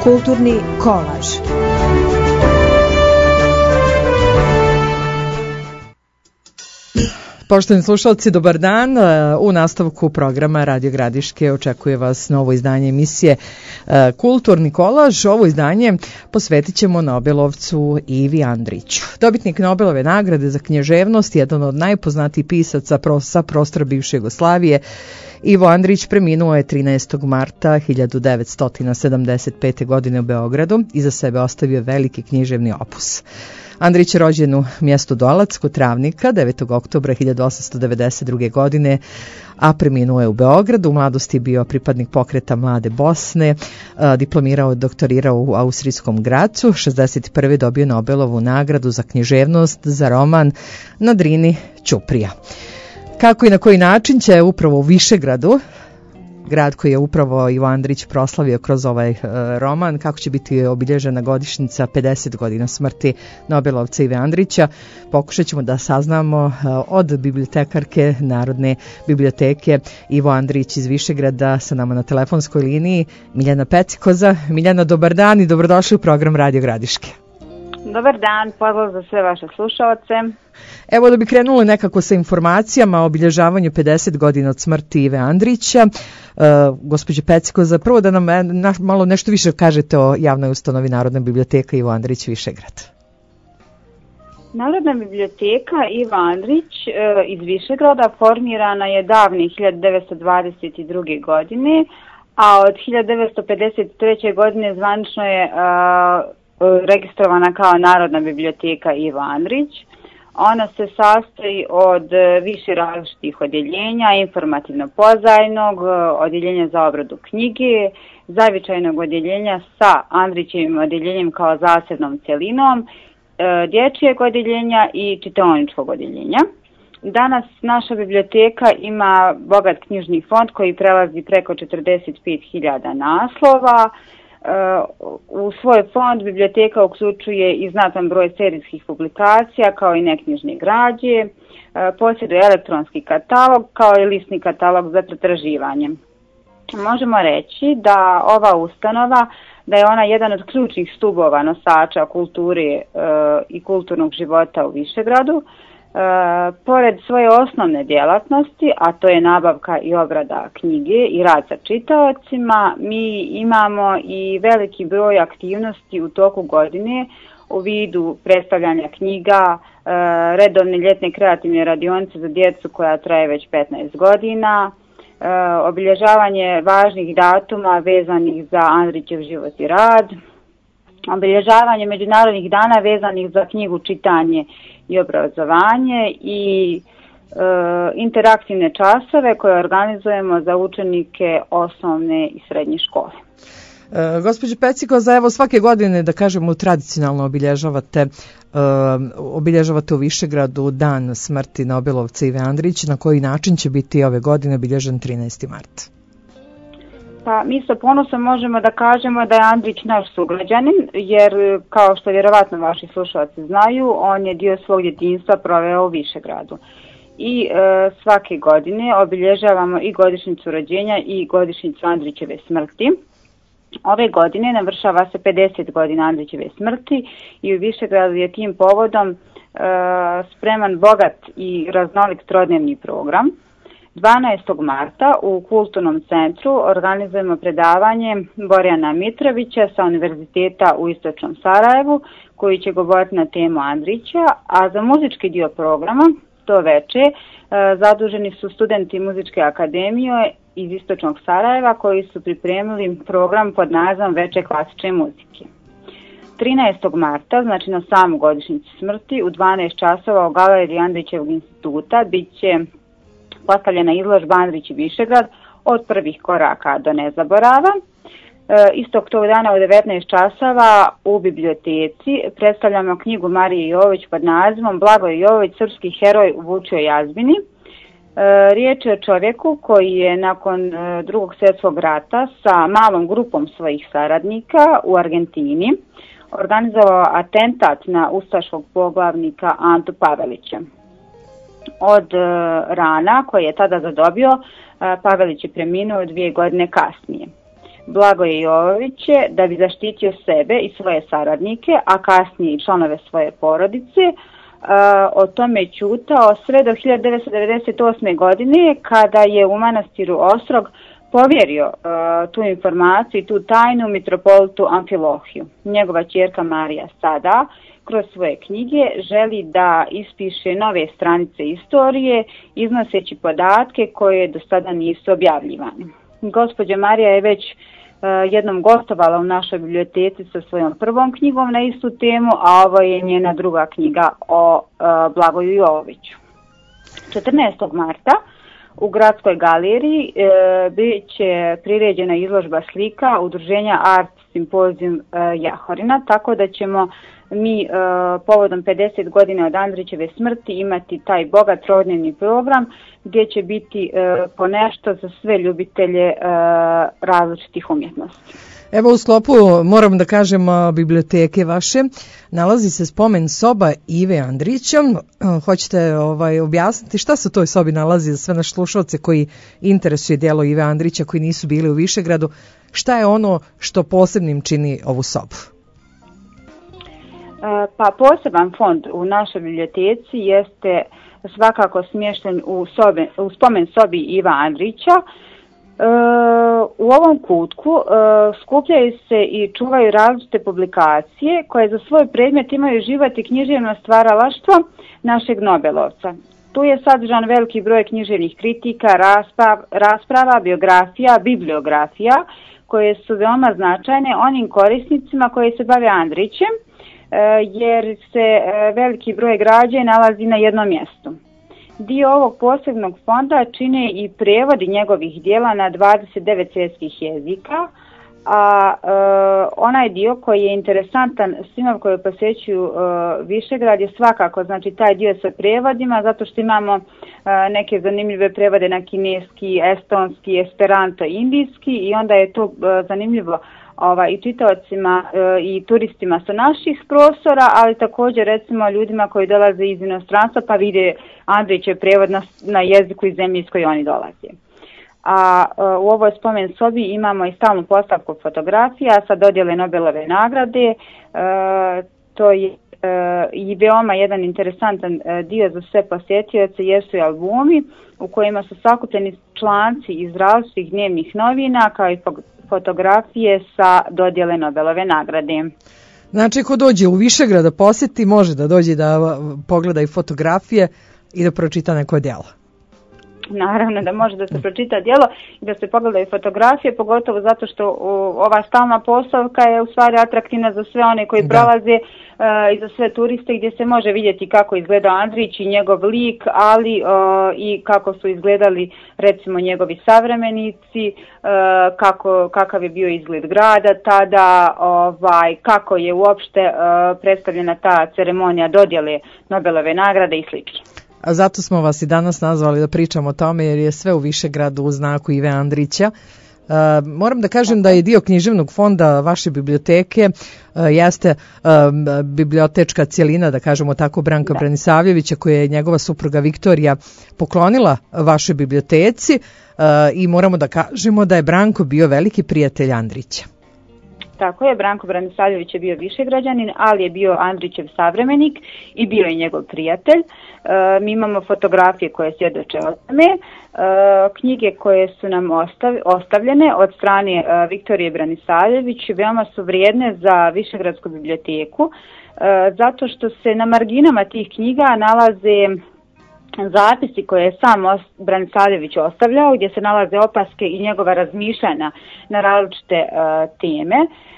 Kulturni kolaž. Poštovani slušalci, dobar dan. U nastavku programa Radio Gradiške očekuje vas novo izdanje emisije Kulturni kolaž. Ovo izdanje posvetit ćemo Nobelovcu Ivi Andriću. Dobitnik Nobelove nagrade za književnost, jedan od najpoznatijih pisaca sa prostora bivše Jugoslavije, Ivo Andrić preminuo je 13. marta 1975. godine u Beogradu. Iza sebe ostavio veliki književni opus. Andrić je rođen u mjestu Dolac kod Travnika 9. oktobra 1892. godine, a preminuo je u Beogradu. U mladosti je bio pripadnik pokreta Mlade Bosne, diplomirao i doktorirao u austrijskom Gracu. 61. dobio Nobelovu nagradu za književnost za roman Na Drini Ćuprija. Kako i na koji način će upravo u Višegradu, grad koji je upravo Ivo Andrić proslavio kroz ovaj roman, kako će biti obilježena godišnjica 50 godina smrti Nobelovca Ive Andrića, pokušat ćemo da saznamo od bibliotekarke Narodne biblioteke Ivo Andrić iz Višegrada, sa nama na telefonskoj liniji Miljana Pecikoza. Miljana, dobar dan i dobrodošli u program Radio Gradiške. Dobar dan, pozdrav za sve vaše slušalce. Evo da bi krenuli nekako sa informacijama o obilježavanju 50 godina od smrti Ive Andrića. Gospođo Pecikoza, prvo da nam malo nešto više kažete o javnoj ustanovi Narodna biblioteka Ivo Andrić Višegrad. Narodna biblioteka Ivo Andrić iz Višegrada formirana je davne 1922. godine, a od 1953. godine zvanično je registrovana kao Narodna biblioteka Ivo Andrić. Ona se sastoji od više različitih odjeljenja, informativno-pozajnog, odjeljenja za obradu knjige, zavičajnog odjeljenja sa Andrićevim odjeljenjem kao zasebnom cjelinom, dječjeg odjeljenja i čitaoničkog odjeljenja. Danas naša biblioteka ima bogat knjižni fond koji prelazi preko 45.000 naslova. U svoj fond biblioteka uključuje i znatan broj serijskih publikacija kao i neknjižne građe, posjeduje elektronski katalog kao i listni katalog za pretraživanje. Možemo reći da ova ustanova, da je ona jedan od ključnih stubova nosača kulture i kulturnog života u Višegradu. Pored svoje osnovne djelatnosti, a to je nabavka i obrada knjige i rad sa čitaocima, mi imamo i veliki broj aktivnosti u toku godine u vidu predstavljanja knjiga, redovne ljetne kreativne radionice za djecu koja traje već 15 godina, obilježavanje važnih datuma vezanih za Andrićev život i rad, obilježavanje međunarodnih dana vezanih za knjigu, čitanje i obrazovanje i interaktivne časove koje organizujemo za učenike osnovne i srednje škole. Gospođo Pecikoza, evo svake godine, da kažemo, tradicionalno obilježavate u Višegradu dan smrti Nobelovca Ive Andrića. Na koji način će biti ove godine obilježen 13. mart? Pa mi sa ponosom možemo da kažemo da je Andrić naš sugrađanin, jer kao što vjerovatno vaši slušalci znaju, on je dio svog djetinjstva proveo u Višegradu. I svake godine obilježavamo i godišnjicu rođenja i godišnjicu Andrićeve smrti. Ove godine navršava se 50 godina Andrićeve smrti i u Višegradu je tim povodom spreman bogat i raznolik trodnevni program. 12. marta u Kulturnom centru organizujemo predavanje Borjana Mitrovića sa Univerziteta u Istočnom Sarajevu, koji će govoriti na temu Andrića, a za muzički dio programa to veče zaduženi su studenti Muzičke akademije iz Istočnog Sarajeva koji su pripremili program pod nazivom Veče klasične muzike. 13. marta, znači na samu godišnjicu smrti, u 12 časova u galeriji Andrićevog instituta bit će postavljena izložba Andrić i Višegrad od prvih koraka do nezaborava. Istog tog dana u 19 časova u biblioteci predstavljamo knjigu Marije Jovović pod nazivom Blagoje Jovović, srpski heroj u Vučjoj jazbini. Riječ je o čovjeku koji je nakon Drugog svjetskog rata sa malom grupom svojih saradnika u Argentini organizovao atentat na ustaškog poglavnika Antu Pavelića. Od rana koje je tada zadobio, Pavelić je preminuo 2 godine kasnije. Blagoje Jovoviće da bi zaštitio sebe i svoje saradnike, a kasnije i članove svoje porodice. O tome ćutao sve do 1998. godine kada je u manastiru Ostrog povjerio tu informaciju i tu tajnu mitropolitu Amfilohiju. Njegova ćerka Marija sada kroz svoje knjige želi da ispiše nove stranice istorije iznoseći podatke koje do sada nisu objavljivane. Gospođa Marija je već jednom gostovala u našoj biblioteci sa svojom prvom knjigom na istu temu, a ovo je njena druga knjiga o Blagoju Jovoviću. 14. marta u Gradskoj galeriji bit će priređena izložba slika udruženja Art Symposium Jahorina, tako da ćemo mi povodom 50 godina od Andrićeve smrti imati taj bogat trodnevni program gdje će biti ponešto za sve ljubitelje različitih umjetnosti. Evo u sklopu, moram da kažem, biblioteke vaše nalazi se spomen soba Ive Andrića. Hoćete objasniti šta se u toj sobi nalazi za sve naše slušalce koji interesuje djelo Ive Andrića, koji nisu bili u Višegradu? Šta je ono što posebnim čini ovu sobu? Pa poseban fond u našoj biblioteci jeste svakako smješten u spomen sobi Iva Andrića. U ovom kutku skupljaju se i čuvaju različite publikacije koje za svoj predmet imaju život i književno stvaralaštvo našeg Nobelovca. Tu je sadržan veliki broj književnih kritika, rasprava, biografija, bibliografija koje su veoma značajne onim korisnicima koji se bave Andrićem, jer se veliki broj građe nalazi na jednom mjestu. Dio ovog posebnog fonda čine i prevodi njegovih dijela na 29 svjetskih jezika, a onaj dio koji je interesantan svima koji posjećuju Višegrad je svakako, znači taj dio sa prevodima, zato što imamo neke zanimljive prevode na kineski, estonski, esperanto, indijski i onda je to zanimljivo i čitaocima i turistima sa naših prostora, ali također recimo ljudima koji dolaze iz inostranstva pa vide Andrićev prevod na jeziku iz zemlje iz koje oni dolaze. A u ovoj spomen sobi imamo i stalnu postavku fotografija sa dodjele Nobelove nagrade. To je i veoma jedan interesantan dio za sve posjetioce jesu i albumi u kojima su sakupljeni članci iz različitih dnevnih novina kao i fotografije sa dodjele Nobelove nagrade. Znači, ko dođe u Višegrad da posjeti, može da dođe da pogleda i fotografije i da pročita neko djelo. Naravno da može da se pročita djelo i da se pogledaju fotografije, pogotovo zato što ova stalna postavka je u stvari atraktivna za sve one koji prolaze i za sve turiste, gdje se može vidjeti kako izgleda Andrić i njegov lik, ali i kako su izgledali recimo njegovi savremenici, kakav je bio izgled grada tada, kako je uopšte predstavljena ta ceremonija dodjele Nobelove nagrade i slično. A zato smo vas i danas nazvali da pričamo o tome jer je sve u Višegradu u znaku Ive Andrića. Moram da kažem da je dio književnog fonda vaše biblioteke jeste bibliotečka cjelina, da kažemo tako, Branka Branisavljevića, koja je njegova supruga Viktorija poklonila vašoj biblioteci i moramo da kažemo da je Branko bio veliki prijatelj Andrića. Tako je, Branko Branisavljević je bio Višegrađanin, ali je bio Andrićev savremenik i bio je njegov prijatelj. Mi imamo fotografije koje svjedoče o tome, knjige koje su nam ostavljene od strane Viktorije Branisavljević veoma su vrijedne za Višegradsku biblioteku, zato što se na marginama tih knjiga nalaze zapisi koje je sam Branisavljević ostavljao, gdje se nalaze opaske i njegova razmišljanja na različite teme.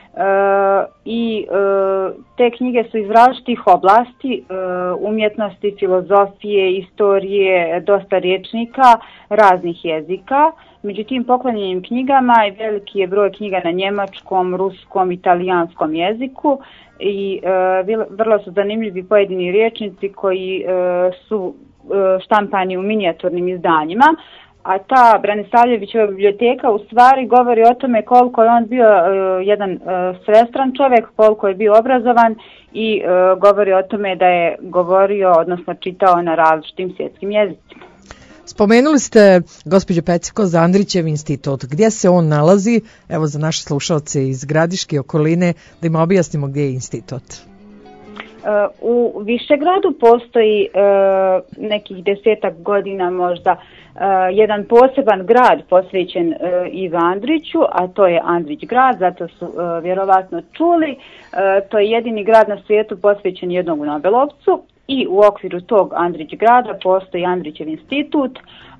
I te knjige su iz različitih oblasti, umjetnosti, filozofije, istorije, dosta rječnika, raznih jezika. Među tim poklonjenim knjigama veliki je broj knjiga na njemačkom, ruskom, italijanskom jeziku i vrlo su zanimljivi pojedini rječnici koji su štampani u minijaturnim izdanjima, a ta Branisavljevićeva biblioteka u stvari govori o tome koliko je on bio jedan svestran čovjek, koliko je bio obrazovan i govori o tome da je govorio, odnosno čitao na različitim svjetskim jezicima. Spomenuli ste, gospođo Pecikoza, Andrićev institut. Gdje se on nalazi? Evo za naše slušalce iz Gradiške okoline, da im objasnimo gdje je institut. U Višegradu postoji nekih 10-ak godina možda jedan poseban grad posvećen Ivi Andriću, a to je Andrić grad, zato su vjerovatno čuli. To je jedini grad na svijetu posvećen jednom Nobelovcu i u okviru tog Andrić grada postoji Andrićev institut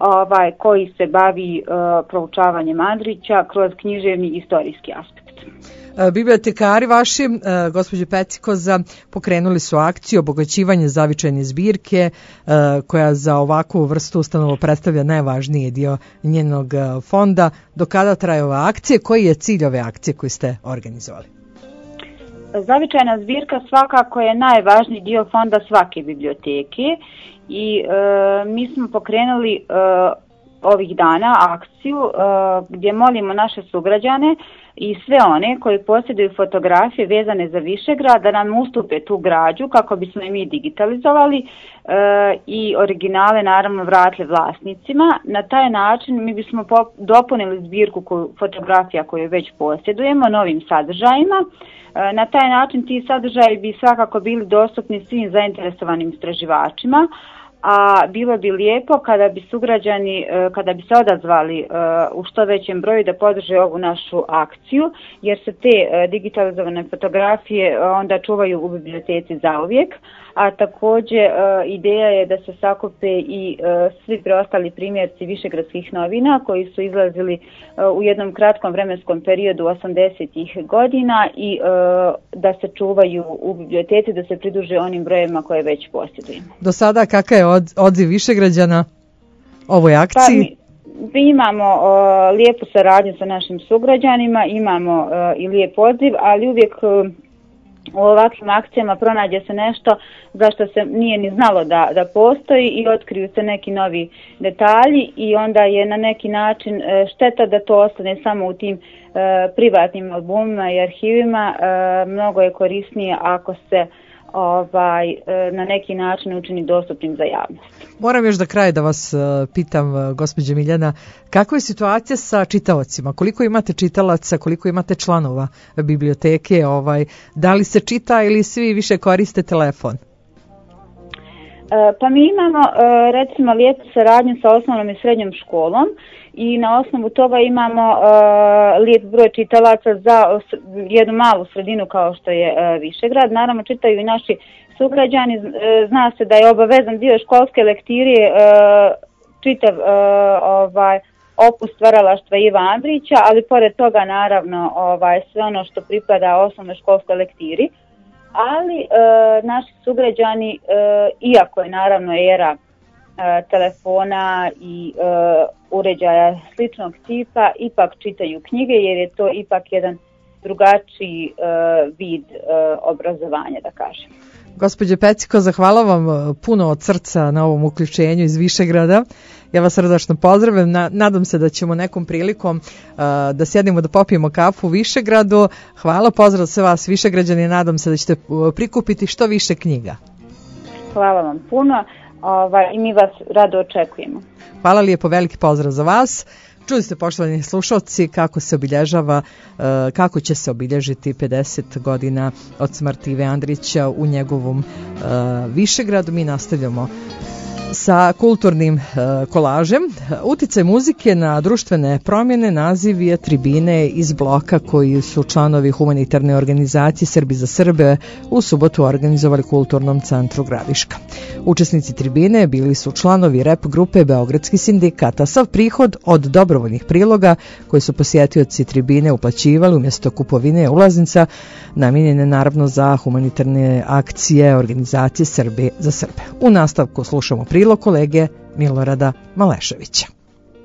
koji se bavi proučavanjem Andrića kroz književni i istorijski aspekt. Bibliotekari vaši, gospođe Pecikoza, pokrenuli su akciju obogaćivanje zavičajne zbirke koja za ovakvu vrstu ustanova predstavlja najvažniji dio njenog fonda. Do kada traje ova akcija? Koji je cilj ove akcije koju ste organizovali? Zavičajna zbirka svakako je najvažniji dio fonda svake biblioteke i mi smo pokrenuli ovih dana akciju gdje molimo naše sugrađane i sve one koji posjeduju fotografije vezane za Višegrad da nam ustupe tu građu kako bismo i mi digitalizovali i originale naravno vratili vlasnicima. Na taj način mi bismo dopunili zbirku fotografija koju već posjedujemo novim sadržajima. Na taj način ti sadržaji bi svakako bili dostupni svim zainteresovanim istraživačima, a bilo bi lijepo kada bi sugrađani, kada bi se odazvali u što većem broju da podrže ovu našu akciju, jer se te digitalizovane fotografije onda čuvaju u biblioteci zauvijek, a također ideja je da se sakupe i svi preostali primjerci višegradskih novina koji su izlazili u jednom kratkom vremenskom periodu 80-ih godina i da se čuvaju u biblioteci, da se pridruže onim brojevima koje već posjedujemo. Do sada kakav je odziv Višegrađana ovoj akciji? Mi imamo lijepu saradnju sa našim sugrađanima, imamo i lijep odziv, ali uvijek u ovakvim akcijama pronađe se nešto za što se nije ni znalo da postoji i otkriju se neki novi detalji i onda je na neki način šteta da to ostane samo u tim privatnim albumima i arhivima. Mnogo je korisnije ako se na neki način učini dostupnim za javnost. Moram još za kraj da vas pitam, gospođo Miljana, kakva je situacija sa čitaocima? Koliko imate čitalaca, koliko imate članova biblioteke? Da li se čita ili svi više koriste telefon? Pa mi imamo recimo lijepu saradnju sa osnovnom i srednjom školom i na osnovu toga imamo lijep broj čitalaca za jednu malu sredinu kao što je Višegrad. Naravno čitaju i naši sugrađani, zna se da je obavezan dio školske lektire čitav opus stvaralaštva Iva Andrića, ali pored toga naravno sve ono što pripada osnovnoj školskoj lektiri. Ali naši sugrađani, iako je naravno era telefona i uređaja sličnog tipa, ipak čitaju knjige jer je to ipak jedan drugačiji vid obrazovanja, da kažem. Gospođo Pecikoza, hvala vam puno od srca na ovom uključenju iz Višegrada. Ja vas srdačno pozdravljam. Nadam se da ćemo nekom prilikom da sjednemo da popijemo kafu u Višegradu. Hvala, pozdrav sve vas Višegrađani. Nadam se da ćete prikupiti što više knjiga. Hvala vam puno i mi vas rado očekujemo. Hvala lijepo, veliki pozdrav za vas. Čuli ste, poštovani slušalci, kako će se obilježiti 50 godina od smrti Ive Andrića u njegovom Višegradu. Mi nastavljamo sa kulturnim kolažem. Uticaj muzike na društvene promjene naziv je tribine iz bloka koji su članovi humanitarne organizacije Srbi za Srbe u subotu organizovali Kulturnom centru Gradiška. Učesnici tribine bili su članovi rep grupe Beogradski sindikat, a sav prihod od dobrovoljnih priloga koji su posjetioci tribine uplaćivali umjesto kupovine ulaznica namijenjene naravno za humanitarne akcije organizacije Srbi za Srbe. U nastavku slušamo prilog kolege Milorada Maleševića.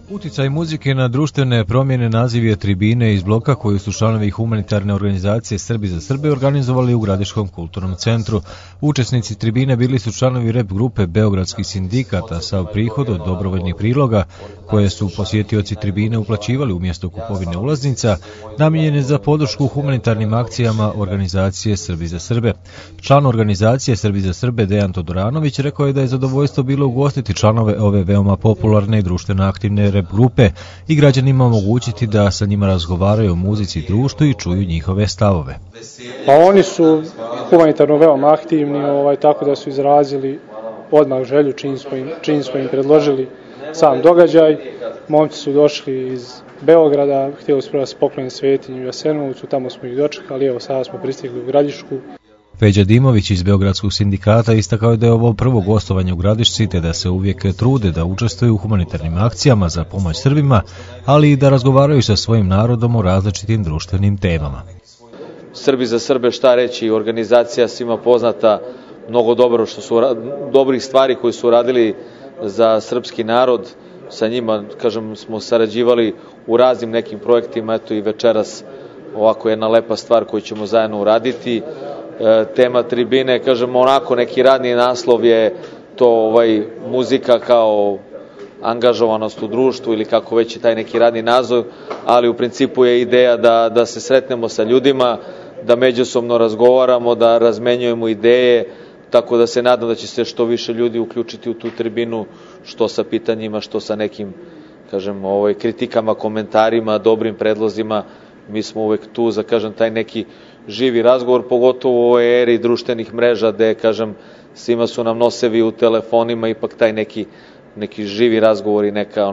Uticaj muzike na društvene promjene naziv je tribine iz bloka koju su članovi humanitarne organizacije Srbi za Srbe organizovali u Gradiškom kulturnom centru. Učesnici tribine bili su članovi rep grupe Beogradskih sindikata. Sav prihod od dobrovoljnih priloga koje su posjetioci tribine uplaćivali umjesto kupovine ulaznica namijenjene za podršku humanitarnim akcijama organizacije Srbi za Srbe. Član organizacije Srbi za Srbe Dejan Todoranović rekao je da je zadovoljstvo bilo ugostiti članove ove veoma popularne i društveno aktivne rep grupe i građanima omogućiti da sa njima razgovaraju o muzici i društvu i čuju njihove stavove. Pa oni su humanitarno veoma aktivni, tako da su izrazili odmah želju čim smo im predložili sam događaj. Momci su došli iz Beograda, htjeli su prvo se pokloniti Svetinju i Jasenovcu, tamo smo ih dočekali, evo sada smo pristigli u Gradišku. Feđa Dimović iz Beogradskog sindikata istakao je da je ovo prvo gostovanje u Gradišci te da se uvijek trude da učestvuju u humanitarnim akcijama za pomoć Srbima, ali i da razgovaraju sa svojim narodom o različitim društvenim temama. Srbi za Srbe, šta reći, organizacija svima poznata, mnogo dobrih stvari koje su radili za srpski narod. Sa njima, smo sarađivali u raznim nekim projektima, eto i večeras ovako jedna lepa stvar koju ćemo zajedno uraditi. Tema tribine, onako neki radni naslov je to muzika kao angažovanost u društvu ili kako već je taj neki radni naziv, ali u principu je ideja da se sretnemo sa ljudima, da međusobno razgovaramo, da razmenjujemo ideje, tako da se nadam da će se što više ljudi uključiti u tu tribinu, što sa pitanjima, što sa nekim, kritikama, komentarima, dobrim predlozima. Mi smo uvek tu za, taj neki živi razgovor, pogotovo u ovoj eri društvenih mreža, gde, svima su nam nosevi u telefonima, ipak taj neki živi razgovor i neka,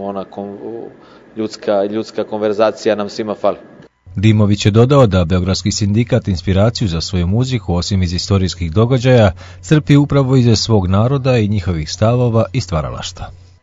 ljudska konverzacija nam svima fali. Dimović je dodao da Beogradski sindikat inspiraciju za svoju muziku, osim iz istorijskih događaja, crpi upravo iz svog naroda i njihovih stavova i stvaralaštva.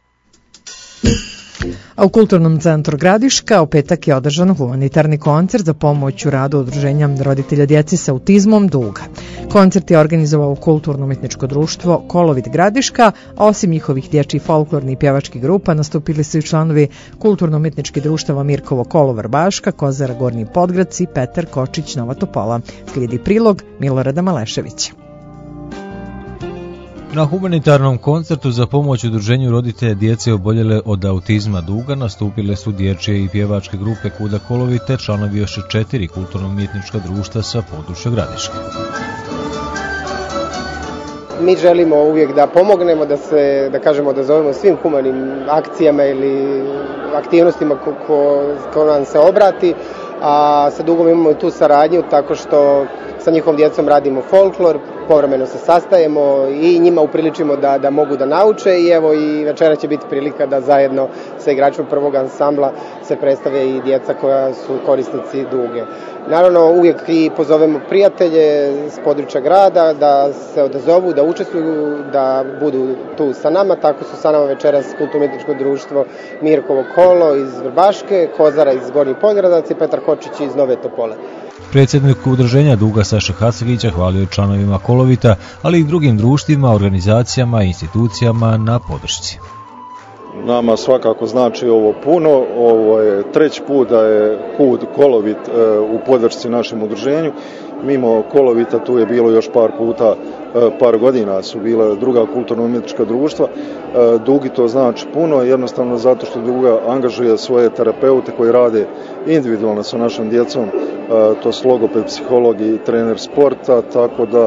A u Kulturnom centru Gradiška u petak je održan humanitarni koncert za pomoć u radu udruženja roditelja djece sa autizmom Duga. Koncert je organizovao Kulturno-umetničko društvo Kolovit Gradiška, a osim njihovih dječjih folklornih i pjevačkih grupa nastupili su i članovi Kulturno-umetničkih društava Mirkovo Kolo Vrbaška, Kozara Gornji Podgradci, Petar Kočić Nova Topola. Slijedi prilog Milorada Maleševića. Na humanitarnom koncertu za pomoć udruženju roditelja djece oboljele od autizma Duga nastupile su dječje i pjevačke grupe Kuda Kolovi te članovi još 4 kulturno-umjetnička društva sa područja Gradiške. Mi želimo uvijek da pomognemo, da zovemo svim humanim akcijama ili aktivnostima ko nam se obrati, a sa Dugom imamo tu saradnju tako što sa njihovom djecom radimo folklor, povremeno se sastajemo i njima upriličimo da mogu da nauče i evo i večera će biti prilika da zajedno sa igračima prvog ansambla se predstave i djeca koja su korisnici Duge. Naravno uvijek i pozovemo prijatelje s područja grada da se odazovu, da učestvuju, da budu tu sa nama. Tako su sa nama večeras Kulturno-umjetničko društvo Mirkovo Kolo iz Vrbaške, Kozara iz Gornjih Podgradac i Petar Kočić iz Nove Topole. Predsjednik udruženja Duga Saša Hacelića hvalio je članovima Kolovita, ali i drugim društvima, organizacijama i institucijama na podršci. Nama svakako znači ovo puno, ovo je treći put da je KUD Kolovit u podršci našem udruženju. Mimo Kolovita tu je bilo još par puta, par godina su bila druga kulturno-umjetnička društva. Dugi to znači puno, jednostavno zato što Duga angažuje svoje terapeute koji rade individualno sa našom djecom, to su logoped, psiholog i trener sporta, tako da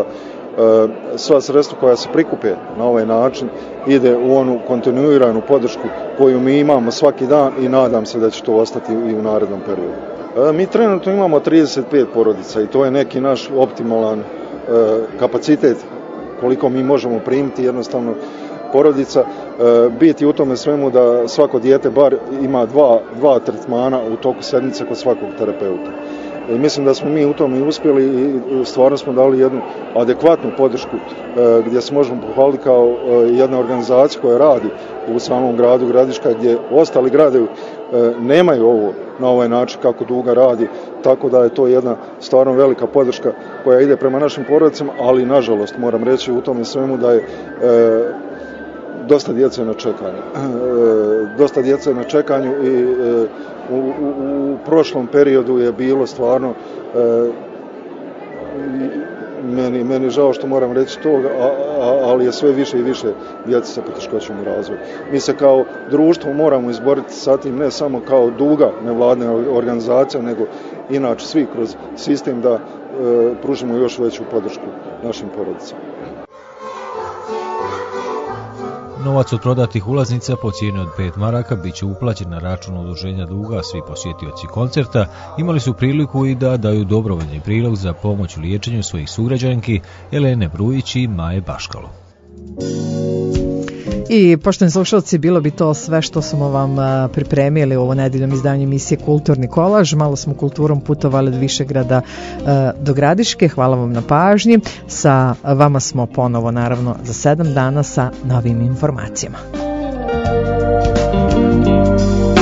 sva sredstva koja se prikupe na ovaj način ide u onu kontinuiranu podršku koju mi imamo svaki dan i nadam se da će to ostati i u narednom periodu. Mi trenutno imamo 35 porodica i to je neki naš optimalan kapacitet koliko mi možemo primiti jednostavno porodica. Biti u tome svemu da svako dijete bar ima dva tretmana u toku sedmice kod svakog terapeuta. I mislim da smo mi u tome uspjeli i stvarno smo dali jednu adekvatnu podršku gdje se možemo pohvaliti kao jedna organizacija koja radi u samom gradu Gradiška gdje ostali gradovi nemaju ovo na ovaj način kako Duga radi, tako da je to jedna stvarno velika podrška koja ide prema našim porodicama, ali nažalost moram reći u tome svemu dosta djece na čekanju. Dosta djece na čekanju i u prošlom periodu je bilo stvarno meni žao što moram reći to, ali je sve više i više djece sa poteškoćama u razvoju. Mi se kao društvo moramo izboriti sa tim, ne samo kao duga nevladne organizacija, nego inače svi kroz sistem da pružimo još veću podršku našim porodicama. Novac od prodatih ulaznica po cijeni od 5 maraka bit će uplaćen na račun udruženja duga. Svi posjetioci koncerta imali su priliku i da daju dobrovoljni prilog za pomoć u liječenju svojih sugrađanki Elene Brujić i Maje Baškalo. I poštovani slušalci, bilo bi to sve što smo vam pripremili u ovo nedeljnom izdanju emisije Kulturni kolaž. Malo smo kulturom putovali od Višegrada do Gradiške. Hvala vam na pažnji. Sa vama smo ponovo naravno za 7 dana sa novim informacijama.